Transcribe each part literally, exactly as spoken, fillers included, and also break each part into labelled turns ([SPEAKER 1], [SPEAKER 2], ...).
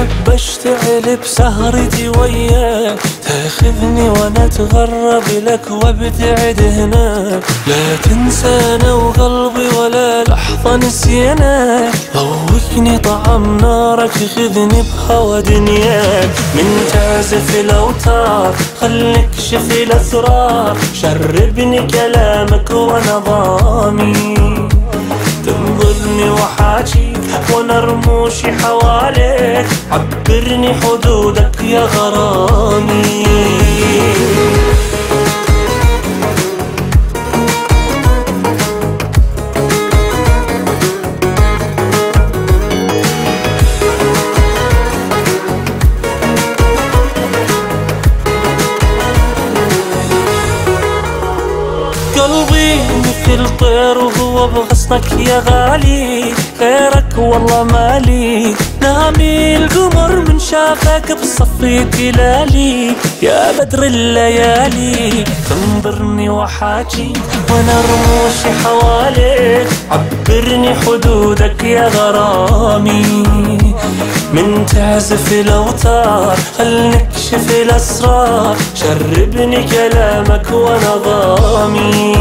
[SPEAKER 1] أحب أشتعل بسهرتي وياك، تاخذني وانا اتغرب لك وابتعد هناك. لا تنسانا وقلبي ولا لحظة نسيناك، ذوقني طعم نارك خذني بهوى دنياك. من تعزف الاوتار خليك شف الاسرار، شربني كلامك وانا ضامي. تنظرني وحاجي وانا رموشي حواليك، عبرني حدودك يا غرامي. قلبي مثل طير وهو بغصنك يا غالي، غيرك والله مالي. نامي القمر من شافك بصفي تلالي، يا بدر الليالي. تنظرني وحاجي وانا رموشي حواليك، عبرني حدودك يا غرامي. من تعزف الاوتار خل نكشف الاسرار، شربني كلامك وانا ضامي.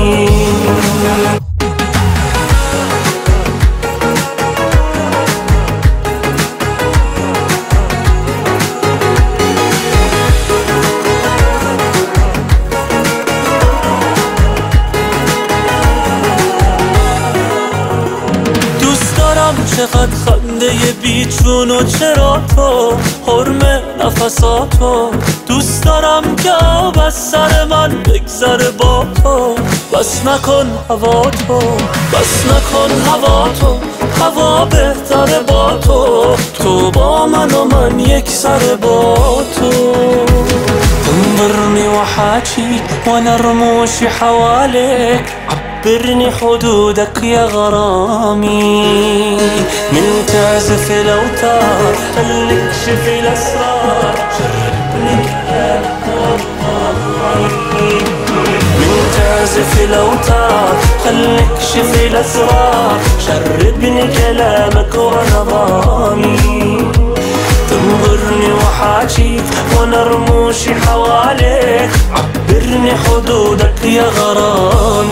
[SPEAKER 1] چقدر خنده بی جون و چرا تو حرم نفساتو. دوست دارم که آب از سر من بگذره با تو، بس نکن هوا تو، بس نکن هوا تو. هوا بهتره با تو، تو با من و من یک سر با تو. تنظرني وحاجي وانا رموشي حواليك، عبرني حدودك يا غرامي. من تعزف الاوتار خليك شف الاسرار، شربني كلامك وضامي. من تعزف الاوتار خليك شف الاسرار، شربني كلامك وانا ضامي. تنظرني وحاجيك وانا رموشي حواليك، عبرني حدودك يا غرامي.